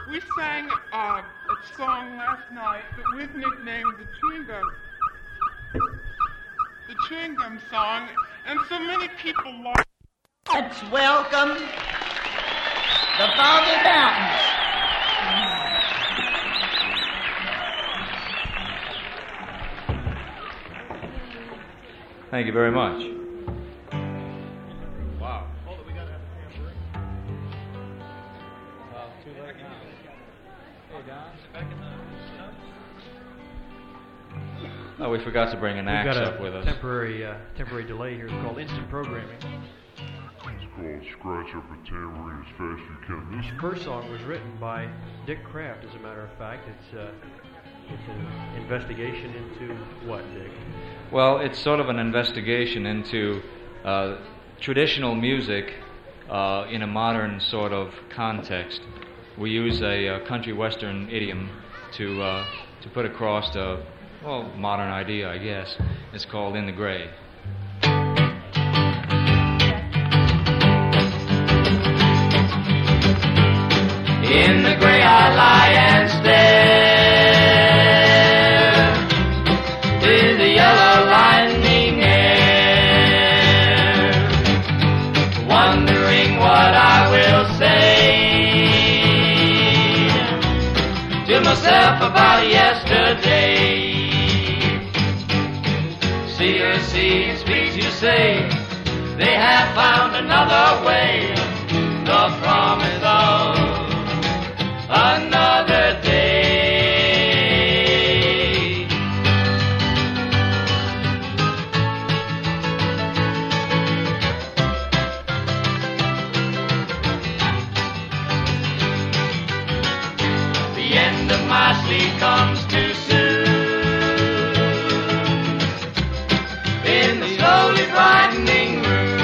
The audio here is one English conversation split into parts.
We sang a song last night that we've nicknamed the Chewing Gum song, and so many people like. Let's welcome the Foggy Mountains. Thank you very much. Wow. Hold it, we gotta have a tambourine. Too late now. Hey, Don, back in the stuff. Oh, we forgot to bring an axe up with us. Temporary delay here. It's called instant programming. It's called Scratch Up a Tambourine as Fast As You Can. This first song was written by Dick Kraft, as a matter of fact. It's an investigation into what, Dick? Well, it's sort of an investigation into traditional music in a modern sort of context. We use a country western idiom to put across a modern idea, I guess. It's called In the Gray. In the gray I lie and stare to the yellow lightning air, wondering what I will say to myself about yesterday. See or see, speak to say, they have found another way, the promise of another day. The end of my sleep comes too soon. In the slowly brightening room,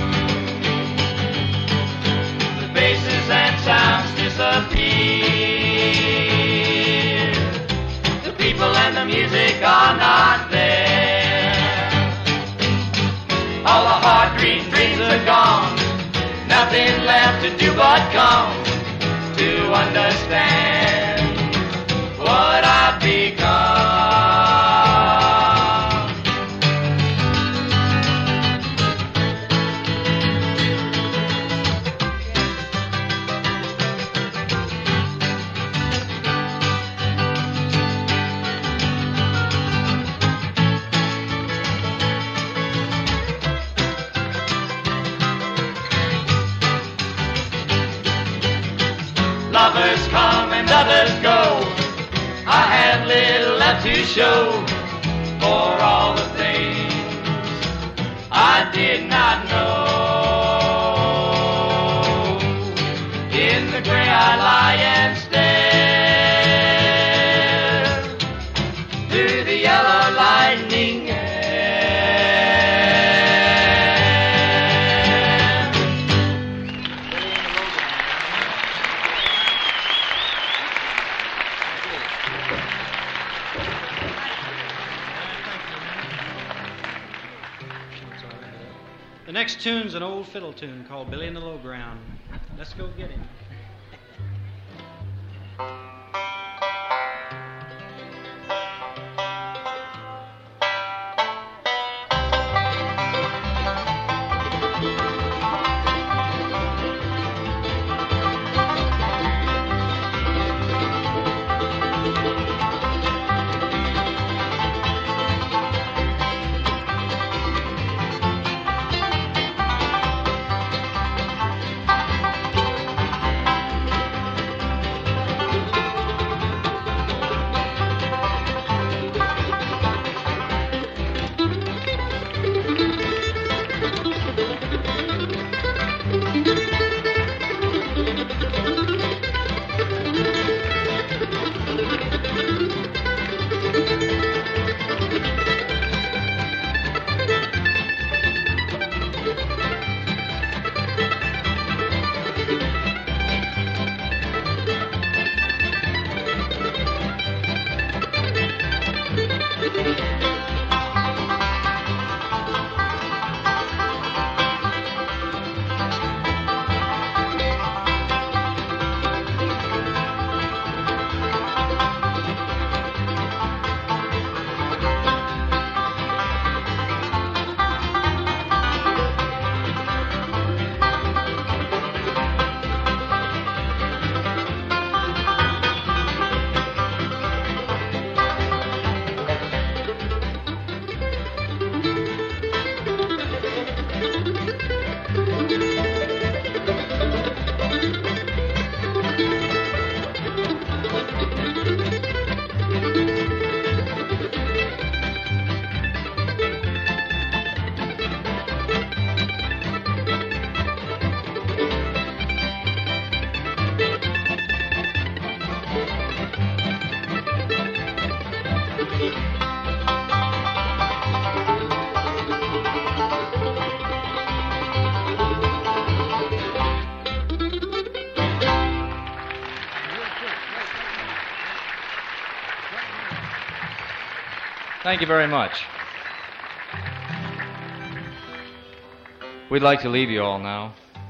the basses and sounds disappear. The people and the music are not there. All the heart-beat dreams are gone. Nothing left to do but come to understand what I've become. Lovers come and others go. I have little left to show for all the things I did not know. In the gray I lie and stare through the yellow lightning air. The next tune's an old fiddle tune called Billy in the Low Ground. Let's go get him. Thank you very much. We'd like to leave you all now.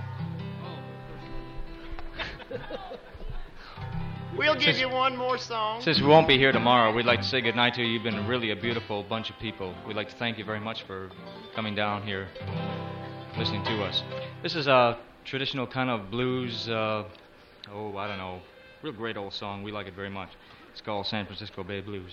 We'll give you one more song. Since we won't be here tomorrow, we'd like to say goodnight to you. You've been really a beautiful bunch of people. We'd like to thank you very much for coming down here, listening to us. This is a traditional kind of blues, I don't know, real great old song. We like it very much. It's called San Francisco Bay Blues.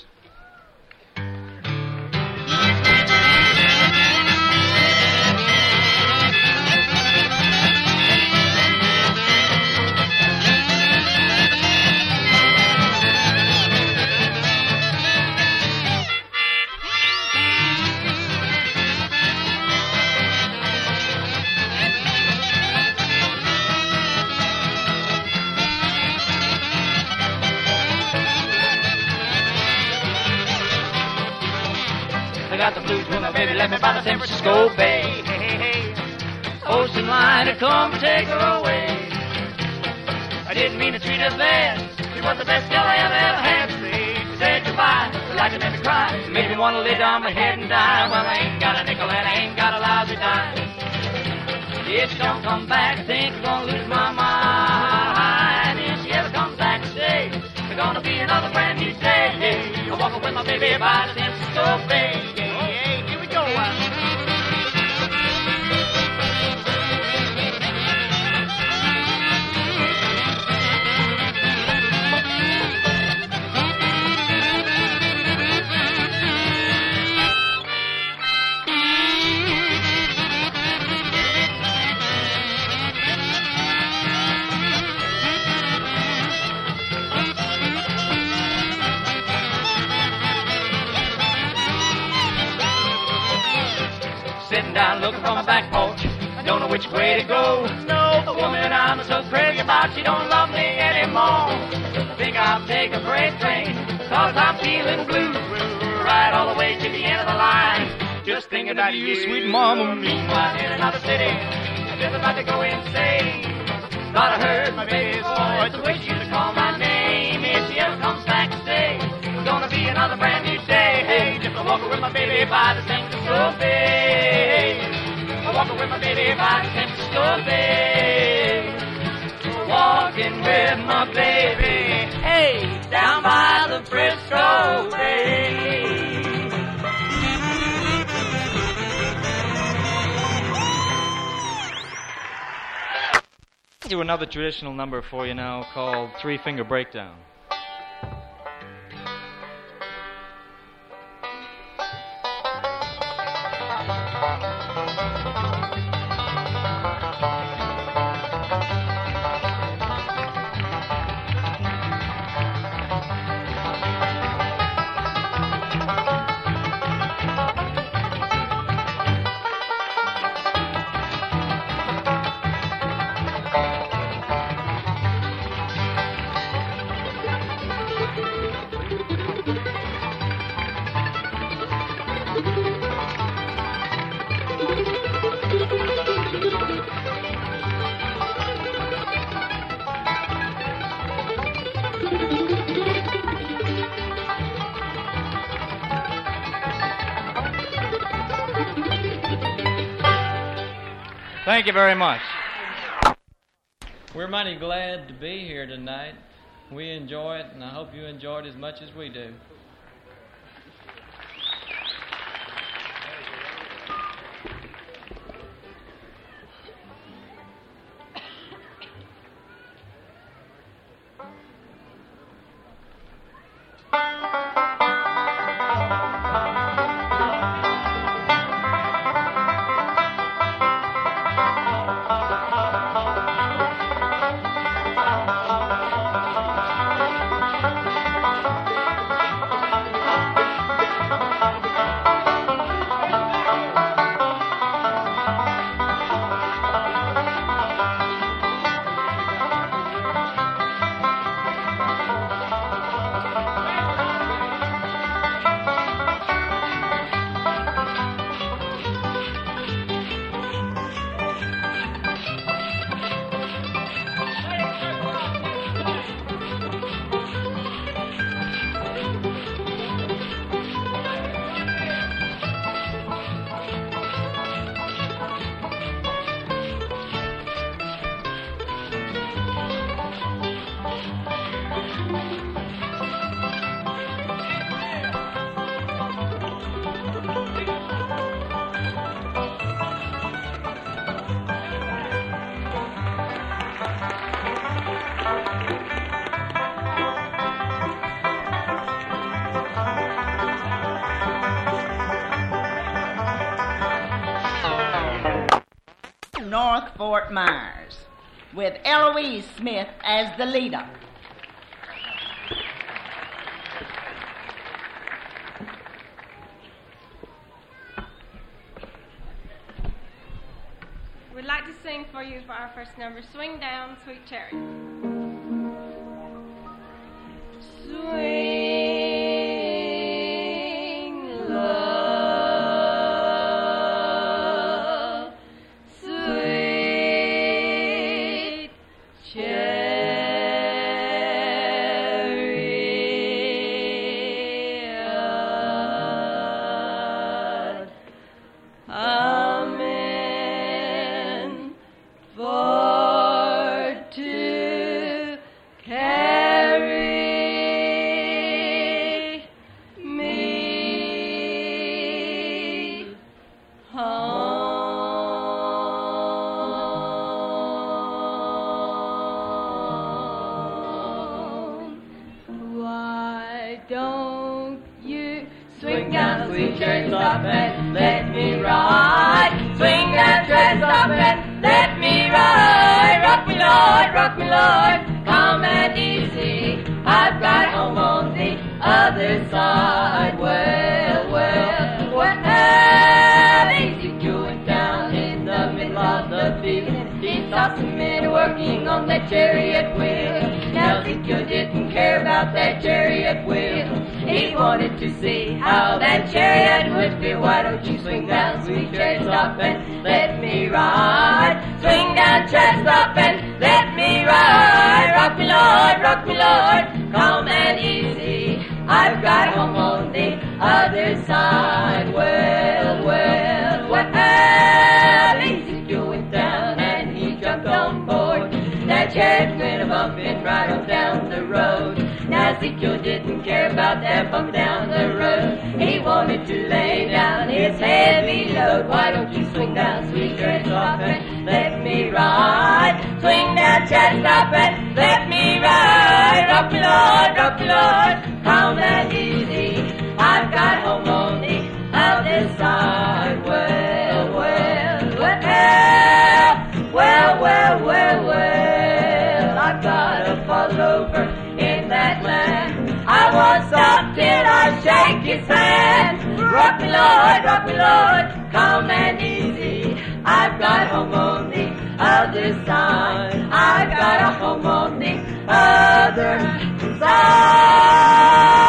I got the blues when my baby left me by the San Francisco Bay. Ocean liner come to take her away. I didn't mean to treat her bad. She was the best girl I ever had. She said goodbye, like it made me cry. It made me want to lay down my head and die. Well, I ain't got a nickel and I ain't got a lousy dime. If she don't come back, I think I'm gonna lose my mind. If she ever comes back to stay, there's gonna be another brand new day. I'm walking with my baby by the San Francisco Bay. Here we go. Sitting down looking for my back porch, I don't know which way to go. No, the woman I'm so crazy about, she don't love me anymore. I think I'll take a freight train, cause I'm feeling blue. Ride all the way to the end of the line, just thinking about you, sweet mama. Meanwhile in another city, I'm just about to go insane. Thought I heard my baby's voice, the way she used to call my name. If she ever comes back to stay, it's gonna be another brand new day. Hey, just a walking with my baby by the San Francisco Bay. I'm walking with my baby by the San Francisco Bay. Walking with my baby, hey, down by the Frisco Bay. Do another traditional number for you now called Three Finger Breakdown. Thank you very much. We're mighty glad to be here tonight. We enjoy it, and I hope you enjoy it as much as we do. Fort Myers, with Eloise Smith as the leader. We'd like to sing for you for our first number, Swing Down, Sweet Cherry. Swing low, sweet chariot, amen, for to carry me home. Why don't you swing down, sweet cherry, stop and let me ride? Swing down, cherry, stop and let me ride. Rock me, Lord, calm and easy. I've got home on the other side. Well, easy going down in the middle of the field. He saw some men working on that chariot wheel. Now Ezekiel didn't care about that chariot wheel. He wanted to see how that chariot would feel. Why don't you swing down, sweet cherry, stop and let me ride? Swing down, cherry, stop and let me ride. Rock me, Lord, calm and easy. I've got home on the other side. Well, easy going down and he jumped on board. That chariot went a-bumping right on down the road. Now Ezekiel didn't care about that bump down the road. He wanted to lay down his heavy load. Why don't you swing down, sweet cherry, stop and let me ride? Swing down, cherry, stop and let me ride. Rock me, Lord, calm and easy. I've got home on the other side. Well, I've got to fall over in that land. I won't stop till I shake his hand. Rock me, Lord, calm and easy. I've got home on the other side. I've got a home on the other side.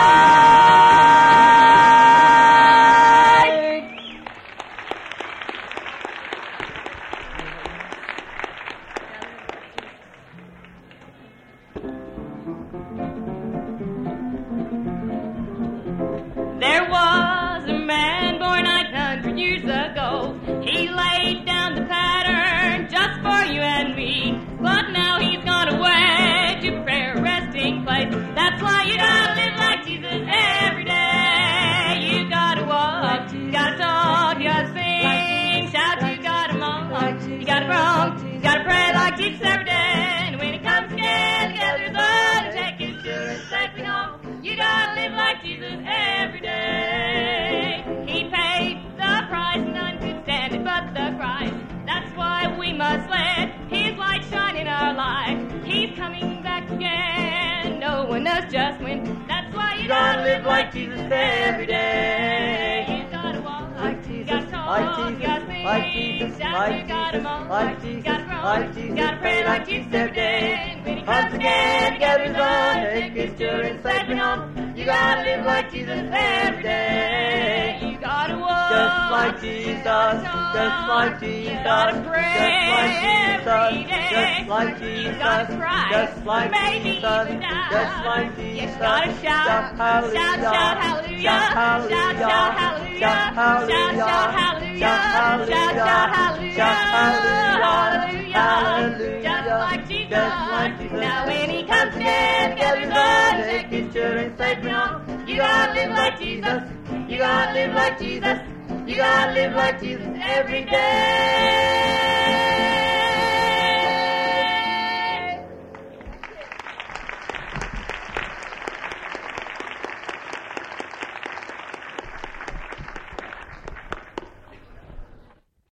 There was a man born 900 years ago. He laid down the pattern just for you and me. But now he's gone away to prayer resting place. That's why you gotta live like Jesus every day. You gotta walk, you gotta talk, you gotta sing, shout, you gotta moan, you gotta groan, you gotta pray like Jesus every day. And when it comes again, together his own and take his children safely home. You gotta live like Jesus every day. He paid the price, none could stand it but the Christ. That's why we must let his light shine in our life. He's coming back again, no one knows just when. That's why you gotta live like Jesus every day. You gotta walk like Jesus, you gotta talk, you gotta sing, shout, you gotta moan, you gotta groan, you gotta pray like Jesus every day. And when he comes again, together his own, take his children safely home. You gotta live like Jesus every day. You gotta walk just like Jesus, just like Jesus. You gotta pray every day. Just like Jesus, you gotta cry, just like Jesus, just like Jesus. You gotta shout, shout, shout, hallelujah, shout, shout, hallelujah, shout, shout, hallelujah, shout, shout, hallelujah, hallelujah, just like Jesus. Now when he comes again, together his own, take his children safely home. You gotta live like Jesus. You gotta live like Jesus. You gotta live like Jesus every day.